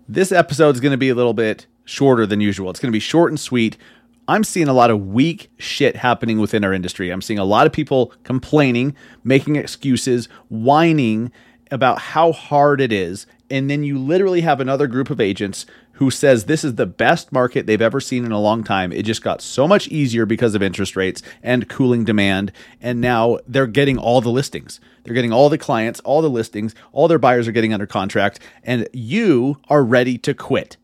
This episode is going to be a little bit shorter than usual. It's going to be short and sweet. I'm seeing a lot of weak shit happening within our industry. I'm seeing a lot of people complaining, making excuses, whining about how hard it is. And then you literally have another group of agents who says this is the best market they've ever seen in a long time. It just got so much easier because of interest rates and cooling demand. And now they're getting all the listings. They're getting all the clients, all the listings, all their buyers are getting under contract. And you are ready to quit.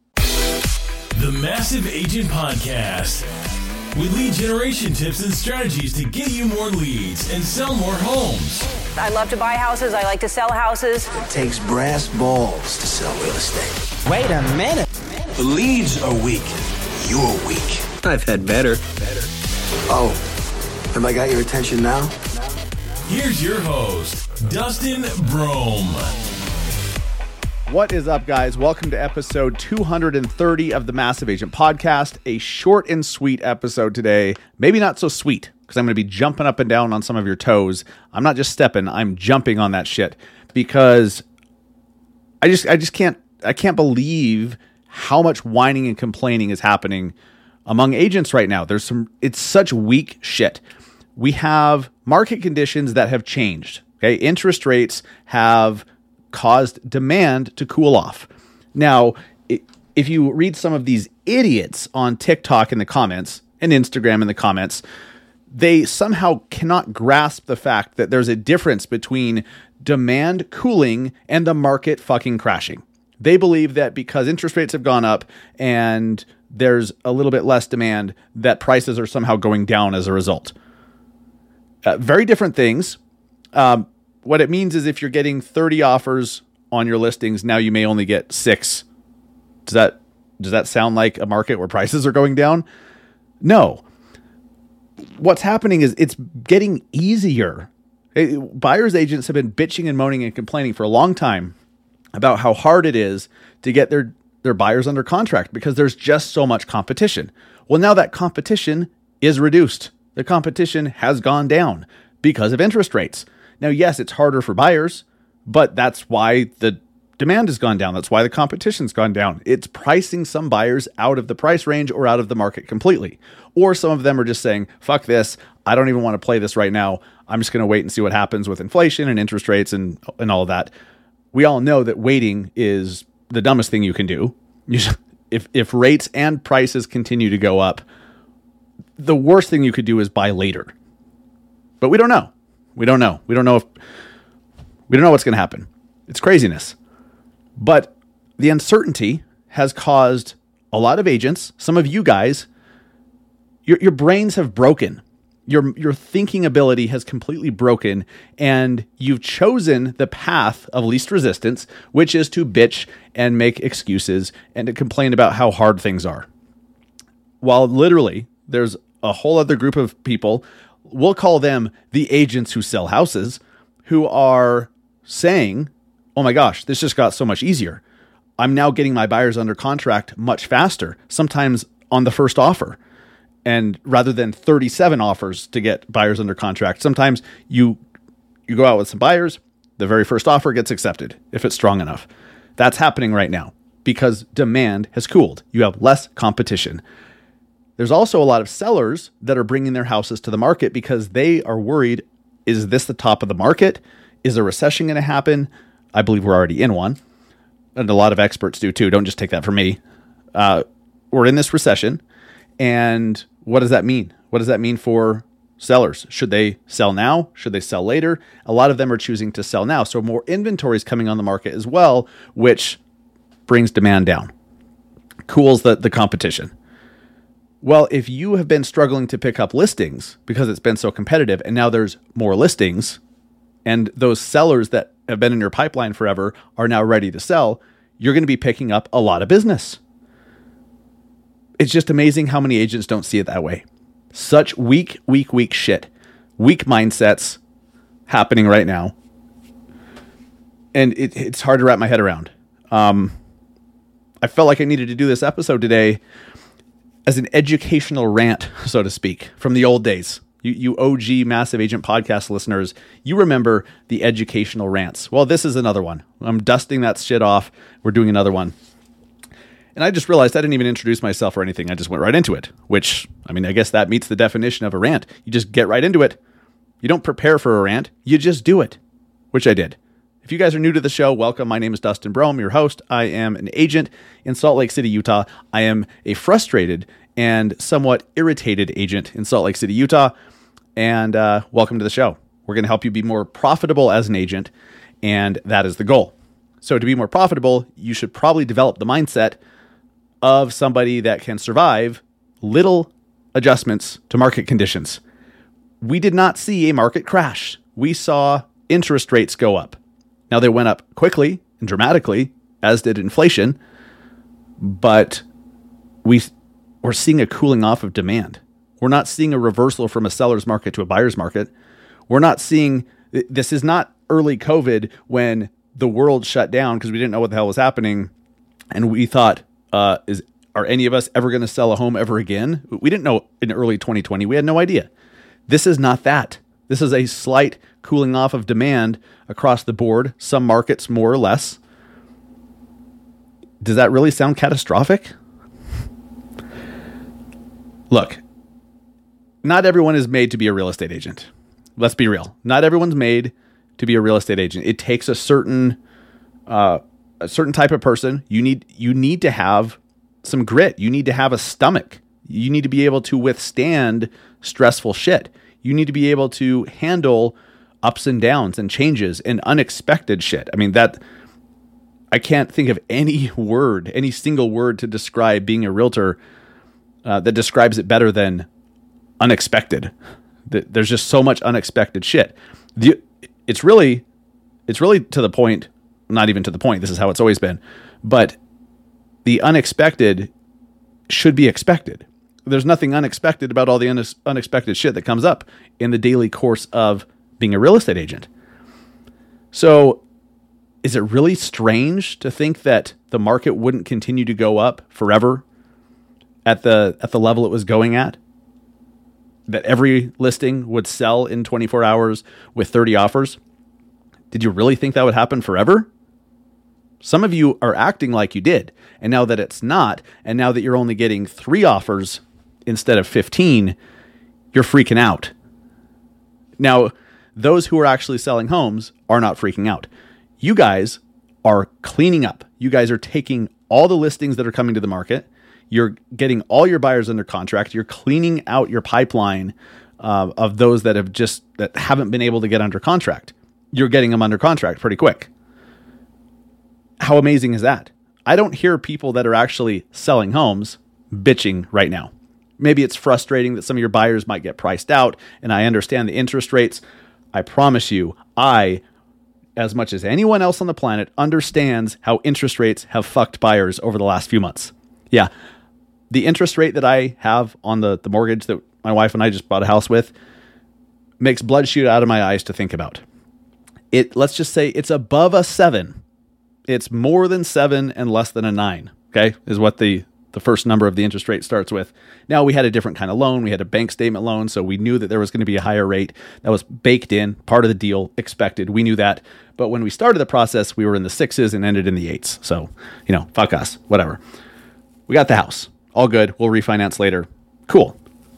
The Massive Agent Podcast, with lead generation tips and strategies to get you more leads and sell more homes. I love to buy houses. I like to sell houses. It takes brass balls to sell real estate. Wait a minute. The leads are weak. You're weak. I've had better. Oh, have I got your attention now? Here's your host, Dustin Brome. What is up, guys? Welcome to episode 230 of the Massive Agent Podcast. A short and sweet episode today. Maybe not so sweet, because I'm going to be jumping up and down on some of your toes. I'm not just stepping, I'm jumping on that shit, because I can't believe how much whining and complaining is happening among agents right now. It's such weak shit. We have market conditions that have changed. Okay, interest rates have caused demand to cool off. Now, if you read some of these idiots on TikTok in the comments and Instagram in the comments, they somehow cannot grasp the fact that there's a difference between demand cooling and the market fucking crashing. They believe that because interest rates have gone up and there's a little bit less demand, that prices are somehow going down as a result. Very different things. What it means is if you're getting 30 offers on your listings, now you may only get 6. Does that sound like a market where prices are going down? No. What's happening is it's getting easier. Buyers agents have been bitching and moaning and complaining for a long time about how hard it is to get their buyers under contract because there's just so much competition. Well, now that competition is reduced. The competition has gone down because of interest rates. Now, yes, it's harder for buyers, but that's why the demand has gone down. That's why the competition's gone down. It's pricing some buyers out of the price range or out of the market completely. Or some of them are just saying, fuck this. I don't even want to play this right now. I'm just going to wait and see what happens with inflation and interest rates and all of that. We all know that waiting is the dumbest thing you can do. If rates and prices continue to go up, the worst thing you could do is buy later. But we don't know. We don't know what's going to happen. It's craziness. But the uncertainty has caused a lot of agents, some of you guys, your brains have broken. Your thinking ability has completely broken, and you've chosen the path of least resistance, which is to bitch and make excuses and to complain about how hard things are. While literally there's a whole other group of people, we'll call them the agents who sell houses, who are saying, oh my gosh, this just got so much easier. I'm now getting my buyers under contract much faster, sometimes on the first offer. And rather than 37 offers to get buyers under contract, sometimes you go out with some buyers, the very first offer gets accepted if it's strong enough. That's happening right now because demand has cooled. You have less competition. There's also a lot of sellers that are bringing their houses to the market because they are worried, is this the top of the market? Is a recession going to happen? I believe we're already in one. And a lot of experts do too. Don't just take that from me. We're in this recession. And what does that mean? What does that mean for sellers? Should they sell now? Should they sell later? A lot of them are choosing to sell now. So more inventory is coming on the market as well, which brings demand down, cools the competition. Well, if you have been struggling to pick up listings because it's been so competitive and now there's more listings and those sellers that have been in your pipeline forever are now ready to sell, you're going to be picking up a lot of business. It's just amazing how many agents don't see it that way. Such weak shit. Weak mindsets happening right now. And it's hard to wrap my head around. I felt like I needed to do this episode today as an educational rant, so to speak, from the old days. You OG Massive Agent Podcast listeners, you remember the educational rants. Well, this is another one. I'm dusting that shit off. We're doing another one. And I just realized I didn't even introduce myself or anything. I just went right into it, which, I mean, I guess that meets the definition of a rant. You just get right into it. You don't prepare for a rant. You just do it, which I did. If you guys are new to the show, welcome. My name is Dustin Brome, your host. I am an agent in Salt Lake City, Utah. I am a frustrated and somewhat irritated agent in Salt Lake City, Utah. And welcome to the show. We're going to help you be more profitable as an agent, and that is the goal. So to be more profitable, you should probably develop the mindset of somebody that can survive little adjustments to market conditions. We did not see a market crash. We saw interest rates go up. Now, they went up quickly and dramatically, as did inflation, but we're seeing a cooling off of demand. We're not seeing a reversal from a seller's market to a buyer's market. We're not seeing, this is not early COVID when the world shut down because we didn't know what the hell was happening. And we thought, are any of us ever going to sell a home ever again? We didn't know in early 2020. We had no idea. This is not that. This is a slight cooling off of demand across the board, some markets more or less. Does that really sound catastrophic? Look, not everyone is made to be a real estate agent. Let's be real. Not everyone's made to be a real estate agent. It takes a certain type of person. You need to have some grit. You need to have a stomach. You need to be able to withstand stressful shit. You need to be able to handle ups and downs and changes and unexpected shit. I mean, I can't think of any single word to describe being a realtor that describes it better than unexpected. There's just so much unexpected shit. It's really to the point, not even to the point. This is how it's always been, but the unexpected should be expected. There's nothing unexpected about all the unexpected shit that comes up in the daily course of being a real estate agent. So is it really strange to think that the market wouldn't continue to go up forever at the level it was going at? That every listing would sell in 24 hours with 30 offers? Did you really think that would happen forever? Some of you are acting like you did. And now that it's not, and now that you're only getting 3 offers instead of 15, you're freaking out. Now, those who are actually selling homes are not freaking out. You guys are cleaning up. You guys are taking all the listings that are coming to the market. You're getting all your buyers under contract. You're cleaning out your pipeline of those that haven't been able to get under contract. You're getting them under contract pretty quick. How amazing is that? I don't hear people that are actually selling homes bitching right now. Maybe it's frustrating that some of your buyers might get priced out, and I understand the interest rates. I promise you, as much as anyone else on the planet, understands how interest rates have fucked buyers over the last few months. Yeah, the interest rate that I have on the mortgage that my wife and I just bought a house with makes blood shoot out of my eyes to think about. Let's just say it's above a 7. It's more than 7 and less than a 9, okay, is what the first number of the interest rate starts with. Now, we had a different kind of loan. We had a bank statement loan, so we knew that there was going to be a higher rate. That was baked in, part of the deal, expected. We knew that. But when we started the process, we were in the 6s and ended in the 8s. So, fuck us, whatever. We got the house. All good. We'll refinance later. Cool.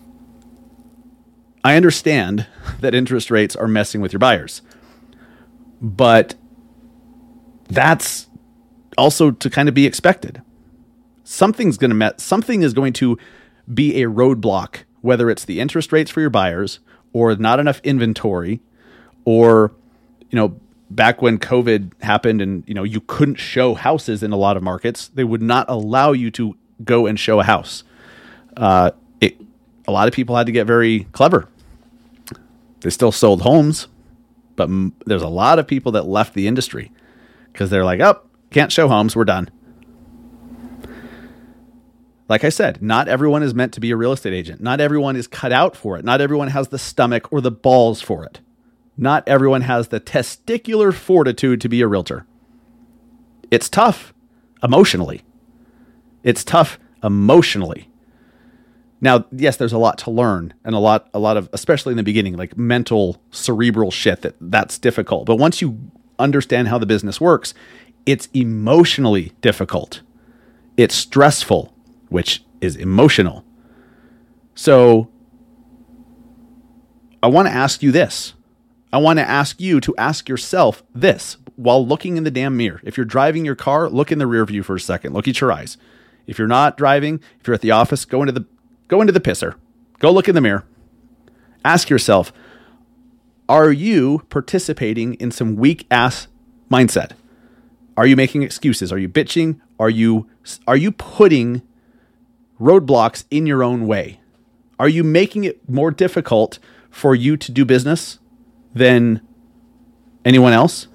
I understand that interest rates are messing with your buyers. But that's also to kind of be expected. Something is going to be a roadblock, whether it's the interest rates for your buyers or not enough inventory, or, back when COVID happened and, you couldn't show houses in a lot of markets, they would not allow you to go and show a house. A lot of people had to get very clever. They still sold homes, but there's a lot of people that left the industry because they're like, oh, can't show homes, we're done. Like I said, not everyone is meant to be a real estate agent. Not everyone is cut out for it. Not everyone has the stomach or the balls for it. Not everyone has the testicular fortitude to be a realtor. It's tough emotionally. Now, yes, there's a lot to learn and a lot of, especially in the beginning, like mental, cerebral shit that's difficult. But once you understand how the business works, it's emotionally difficult. It's stressful, which is emotional. So I want to ask you this. I want to ask you to ask yourself this while looking in the damn mirror. If you're driving your car, look in the rear view for a second. Look at your eyes. If you're not driving, if you're at the office, go into the pisser. Go look in the mirror. Ask yourself, are you participating in some weak ass mindset? Are you making excuses? Are you bitching? Are you putting roadblocks in your own way? Are you making it more difficult for you to do business than anyone else?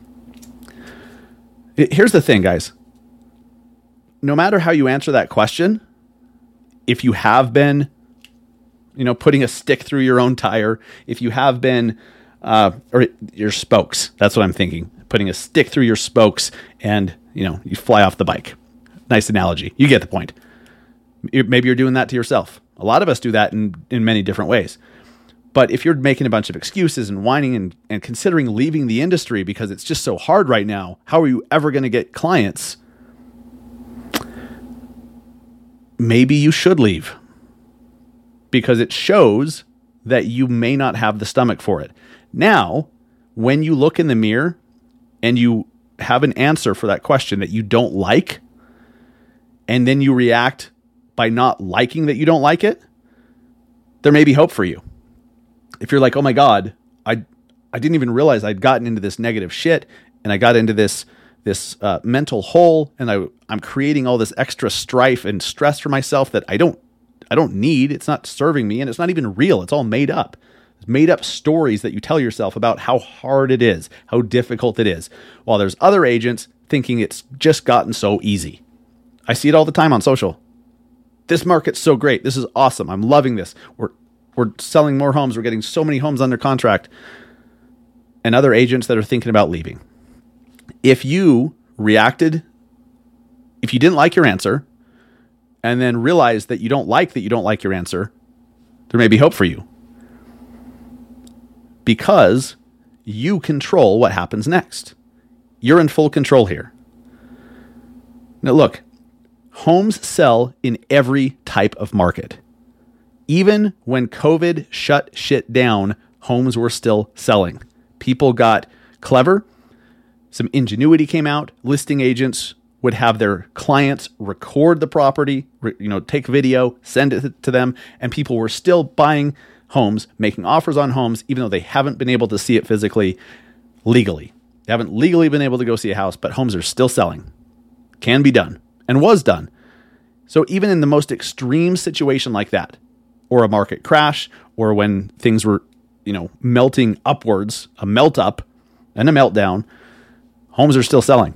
Here's the thing, guys. No matter how you answer that question, if you have been, putting a stick through your own tire, if you have been, or your spokes, that's what I'm thinking, putting a stick through your spokes and, you fly off the bike. Nice analogy. You get the point. Maybe you're doing that to yourself. A lot of us do that in many different ways. But if you're making a bunch of excuses and whining and considering leaving the industry because it's just so hard right now, how are you ever going to get clients? Maybe you should leave because it shows that you may not have the stomach for it. Now, when you look in the mirror and you have an answer for that question that you don't like, and then you react by not liking that you don't like it, there may be hope for you. If you're like, oh my God, I didn't even realize I'd gotten into this negative shit and I got into this mental hole and I'm creating all this extra strife and stress for myself that I don't need. It's not serving me and it's not even real. It's all made up. It's made up stories that you tell yourself about how hard it is, how difficult it is. While there's other agents thinking it's just gotten so easy. I see it all the time on social. This market's so great. This is awesome. I'm loving this. We're selling more homes. We're getting so many homes under contract. And other agents that are thinking about leaving. If you didn't like your answer, and then realized that you don't like your answer, there may be hope for you. Because you control what happens next. You're in full control here. Now look, homes sell in every type of market. Even when COVID shut shit down, homes were still selling. People got clever. Some ingenuity came out. Listing agents would have their clients record the property, take video, send it to them, and people were still buying homes, making offers on homes, even though they haven't been able to see it physically, legally. They haven't legally been able to go see a house, but homes are still selling. Can be done, and was done. So even in the most extreme situation like that, or a market crash, or when things were, melting upwards, a melt up and a meltdown, homes are still selling.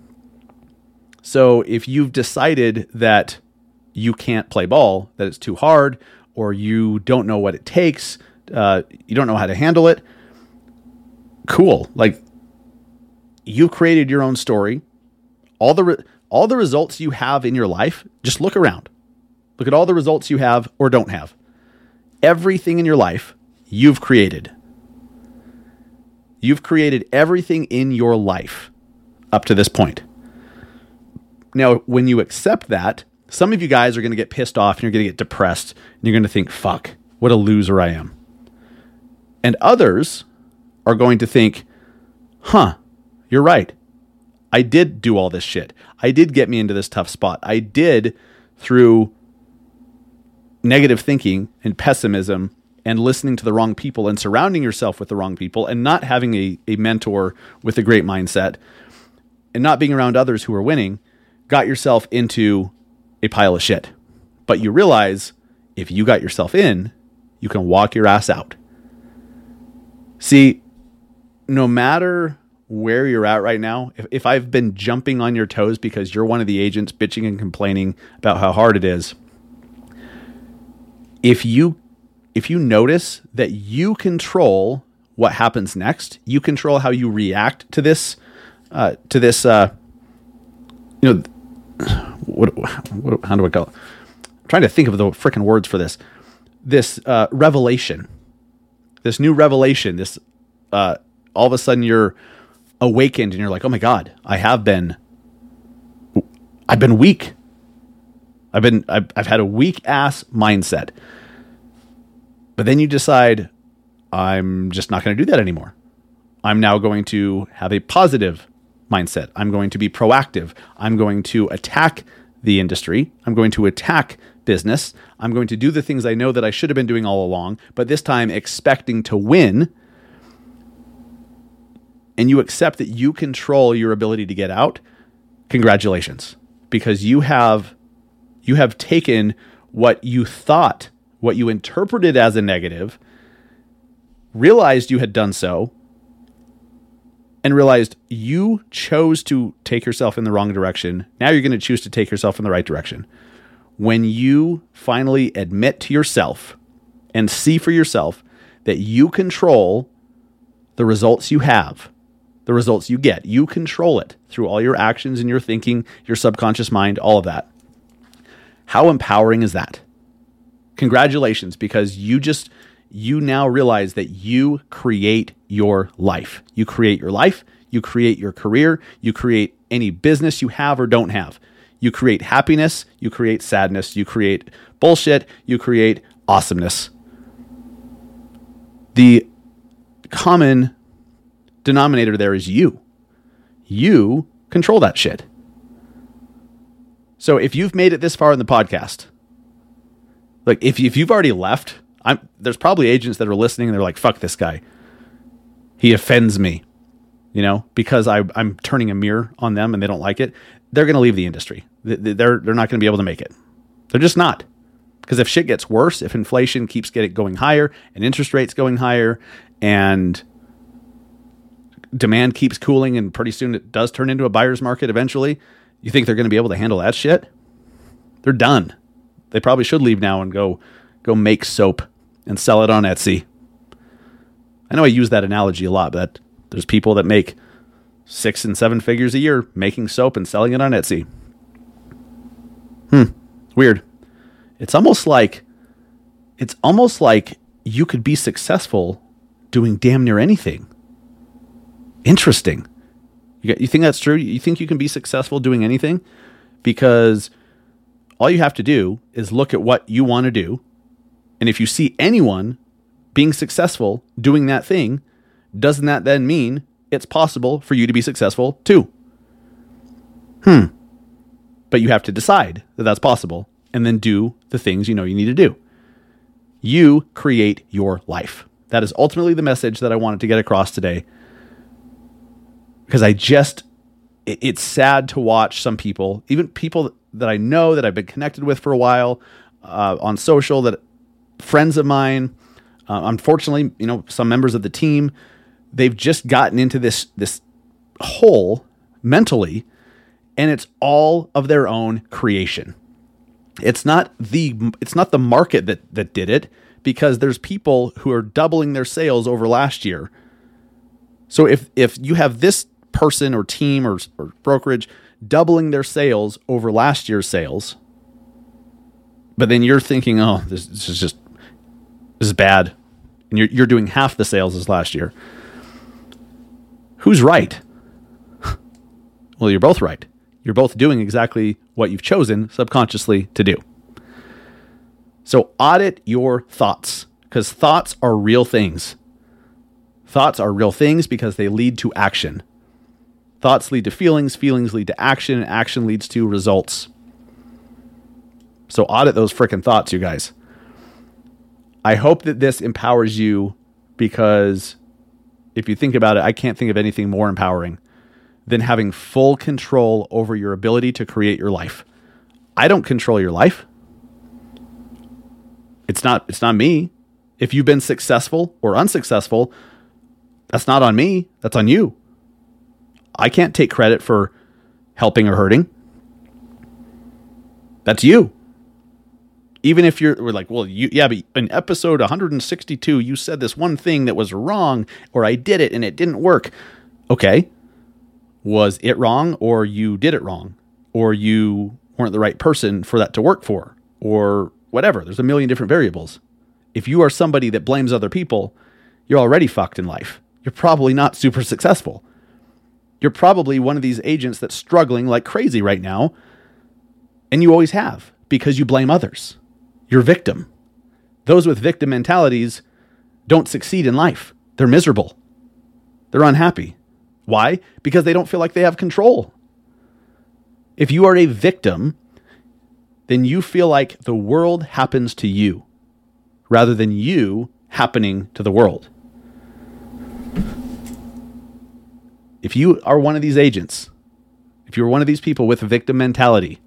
So if you've decided that you can't play ball, that it's too hard, or you don't know what it takes, you don't know how to handle it, cool. Like, you've created your own story. All the results you have in your life, just look around. Look at all the results you have or don't have. Everything in your life you've created. You've created everything in your life up to this point. Now, when you accept that, some of you guys are going to get pissed off and you're going to get depressed and you're going to think, fuck, what a loser I am. And others are going to think, you're right. I did do all this shit. I did get me into this tough spot. I did, through negative thinking and pessimism and listening to the wrong people and surrounding yourself with the wrong people and not having a mentor with a great mindset and not being around others who are winning, got yourself into a pile of shit. But you realize if you got yourself in, you can walk your ass out. See, no matter where you're at right now, if I've been jumping on your toes because you're one of the agents bitching and complaining about how hard it is, if you notice that you control what happens next, you control how you react to this, how do I call it? I'm trying to think of the freaking words for this. This revelation, this new revelation, this all of a sudden you're awakened and you're like, oh my God, I've been weak. I've had a weak ass mindset. But then you decide, I'm just not going to do that anymore. I'm now going to have a positive mindset. I'm going to be proactive. I'm going to attack the industry. I'm going to attack business. I'm going to do the things I know that I should have been doing all along, but this time expecting to win. And you accept that you control your ability to get out. Congratulations, because you have taken what you thought, what you interpreted as a negative, realized you had done so, and realized you chose to take yourself in the wrong direction. Now you're going to choose to take yourself in the right direction. When you finally admit to yourself and see for yourself that you control the results you have, the results you get, you control it through all your actions and your thinking, your subconscious mind, all of that. How empowering is that? Congratulations, because you now realize that you create your life. You create your life. You create your career. You create any business you have or don't have. You create happiness. You create sadness. You create bullshit. You create awesomeness. The common denominator there is you. You control that shit. So if you've made it this far in the podcast, like if you've already left, there's probably agents that are listening and they're like, fuck this guy. He offends me, because I'm turning a mirror on them and they don't like it. They're going to leave the industry. They're not going to be able to make it. They're just not. Because if shit gets worse, if inflation keeps going higher and interest rates going higher and demand keeps cooling and pretty soon it does turn into a buyer's market eventually, you think they're going to be able to handle that shit? They're done. They probably should leave now and go make soap and sell it on Etsy. I know I use that analogy a lot, but there's people that make 6 and 7 figures a year making soap and selling it on Etsy. Weird. It's almost like you could be successful doing damn near anything. Interesting. You think that's true? You think you can be successful doing anything? Because all you have to do is look at what you want to do. And if you see anyone being successful doing that thing, doesn't that then mean it's possible for you to be successful too? But you have to decide that that's possible and then do the things you know you need to do. You create your life. That is ultimately the message that I wanted to get across today. Because it's sad to watch some people, even people that I know that I've been connected with for a while on social, that friends of mine, unfortunately, some members of the team, they've just gotten into this hole mentally, and it's all of their own creation. It's not the market that did it, because there's people who are doubling their sales over last year. So if you have this person or team or brokerage doubling their sales over last year's sales, but then you're thinking, oh, this is bad, and you're doing half the sales as last year. Who's right? Well, you're both right. You're both doing exactly what you've chosen subconsciously to do. So audit your thoughts, because thoughts are real things. Thoughts are real things because they lead to action. Thoughts lead to feelings, feelings lead to action, and action leads to results. So audit those frickin' thoughts, you guys. I hope that this empowers you, because if you think about it, I can't think of anything more empowering than having full control over your ability to create your life. I don't control your life. It's not me. If you've been successful or unsuccessful, that's not on me. That's on you. I can't take credit for helping or hurting. That's you. Even if we're like, well, but in episode 162, you said this one thing that was wrong, or I did it and it didn't work. Okay. Was it wrong, or you did it wrong, or you weren't the right person for that to work for, or whatever? There's a million different variables. If you are somebody that blames other people, you're already fucked in life. You're probably not super successful. You're probably one of these agents that's struggling like crazy right now, and you always have, because you blame others. You're a victim. Those with victim mentalities don't succeed in life. They're miserable. They're unhappy. Why? Because they don't feel like they have control. If you are a victim, then you feel like the world happens to you rather than you happening to the world. If you are one of these agents, if you're one of these people with a victim mentality,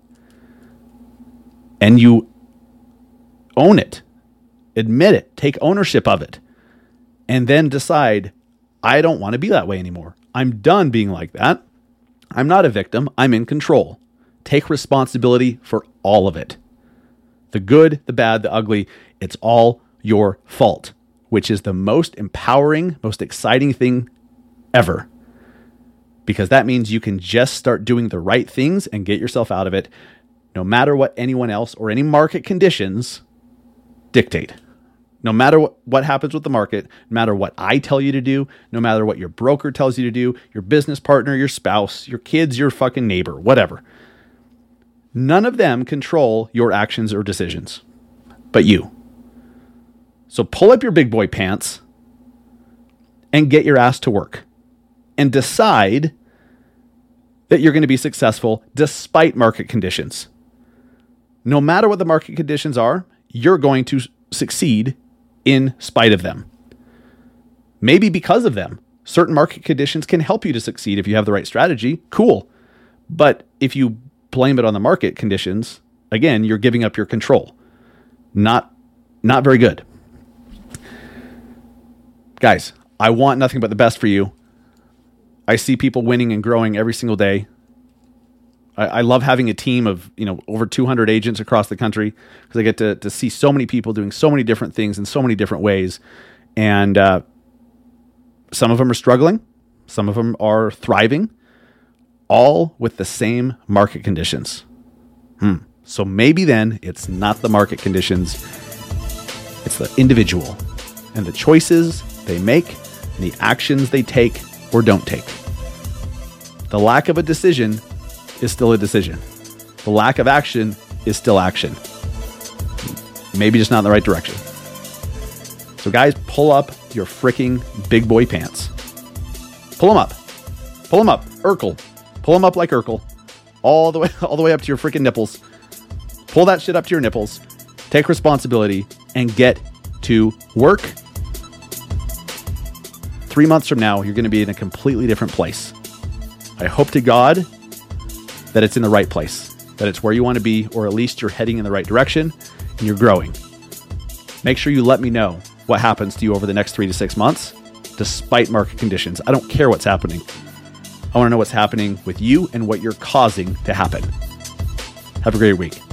and you own it, admit it, take ownership of it, and then decide, I don't want to be that way anymore. I'm done being like that. I'm not a victim. I'm in control. Take responsibility for all of it. The good, the bad, the ugly, it's all your fault, which is the most empowering, most exciting thing ever. Because that means you can just start doing the right things and get yourself out of it, no matter what anyone else or any market conditions dictate. No matter what happens with the market, no matter what I tell you to do, no matter what your broker tells you to do, your business partner, your spouse, your kids, your fucking neighbor, whatever. None of them control your actions or decisions, but you. So pull up your big boy pants and get your ass to work and decide that you're going to be successful despite market conditions. No matter what the market conditions are, you're going to succeed in spite of them. Maybe because of them. Certain market conditions can help you to succeed if you have the right strategy. Cool. But if you blame it on the market conditions, again, you're giving up your control. Not very good. Guys, I want nothing but the best for you. I see people winning and growing every single day. I love having a team of, over 200 agents across the country because I get to see so many people doing so many different things in so many different ways. And some of them are struggling. Some of them are thriving, all with the same market conditions. So maybe then it's not the market conditions. It's the individual and the choices they make and the actions they take or don't take. The lack of a decision is still a decision. The lack of action is still action. Maybe just not in the right direction. So guys, pull up your freaking big boy pants. Pull them up. Pull them up. Urkel. Pull them up like Urkel. All the way up to your freaking nipples. Pull that shit up to your nipples. Take responsibility and get to work. 3 months from now, you're going to be in a completely different place. I hope to God that it's in the right place, that it's where you want to be, or at least you're heading in the right direction and you're growing. Make sure you let me know what happens to you over the next 3 to 6 months, despite market conditions. I don't care what's happening. I want to know what's happening with you and what you're causing to happen. Have a great week.